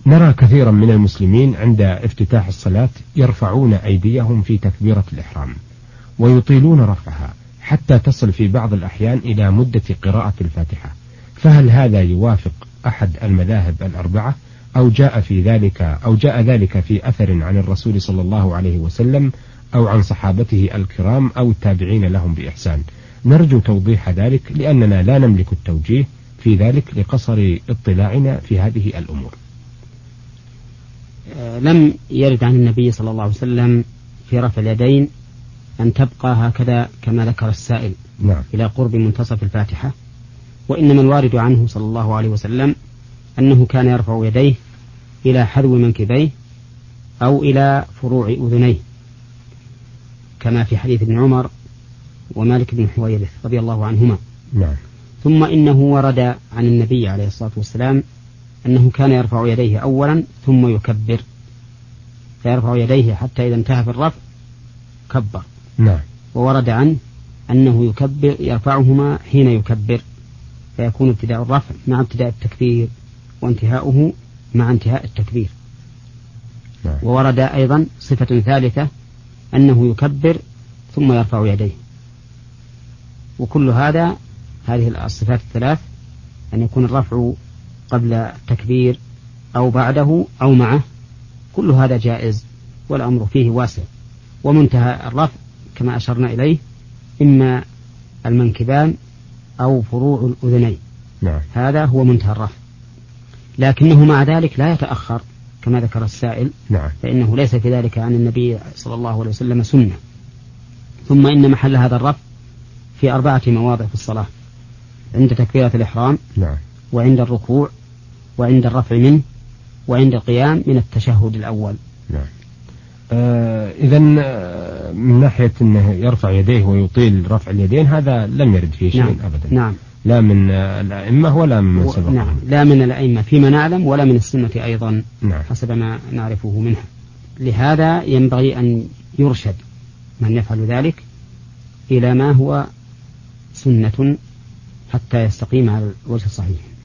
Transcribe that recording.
نرى كثيرا من المسلمين عند افتتاح الصلاة يرفعون أيديهم في تكبيرة الإحرام ويطيلون رفعها حتى تصل في بعض الأحيان إلى مدة قراءة الفاتحة، فهل هذا يوافق أحد المذاهب الأربعة أو جاء ذلك في أثر عن الرسول صلى الله عليه وسلم أو عن صحابته الكرام أو التابعين لهم بإحسان؟ نرجو توضيح ذلك لأننا لا نملك التوجيه في ذلك لقصر اطلاعنا في هذه الأمور. لم يرد عن النبي صلى الله عليه وسلم في رفع اليدين أن تبقى هكذا كما ذكر السائل نعم. إلى قرب منتصف الفاتحة، وإنما الوارد عنه صلى الله عليه وسلم أنه كان يرفع يديه إلى حذو منكبيه أو إلى فروع أذنيه كما في حديث ابن عمر ومالك بن حويرث رضي الله عنهما. نعم. ثم إنه ورد عن النبي عليه الصلاة والسلام أنه كان يرفع يديه أولا ثم يكبر، فيرفع يديه حتى إذا انتهى في الرفع كبر. نعم. وورد عنه أنه يرفعهما حين يكبر، فيكون ابتداء الرفع مع ابتداء التكبير وانتهاؤه مع انتهاء التكبير. نعم. وورد أيضا صفة ثالثة أنه يكبر ثم يرفع يديه. وكل هذه الصفات الثلاث، أن يكون الرفع قبل التكبير أو بعده أو معه، كل هذا جائز والأمر فيه واسع. ومنتهى الرفع كما أشرنا إليه إما المنكبان أو فروع الأذنين. نعم. هذا هو منتهى الرفع، لكنه مع ذلك لا يتأخر كما ذكر السائل. نعم. فإنه ليس في ذلك عن النبي صلى الله عليه وسلم سنة. ثم إن محل هذا الرفع في 4 مواضع في الصلاة: عند تكبيرة الإحرام، نعم، وعند الركوع، وعند الرفع منه، وعند القيام من التشهد الأول. نعم. إذن من ناحية أنه يرفع يديه ويطيل رفع اليدين هذا لم يرد فيه شيء. نعم. أبدا. نعم. لا من الأئمة ولا من سبقهم. نعم. لا من الأئمة فيما نعلم ولا من السنة أيضا. نعم. حسب ما نعرفه منها. لهذا ينبغي أن يرشد من يفعل ذلك إلى ما هو سنة حتى يستقيم على الوجه الصحيح.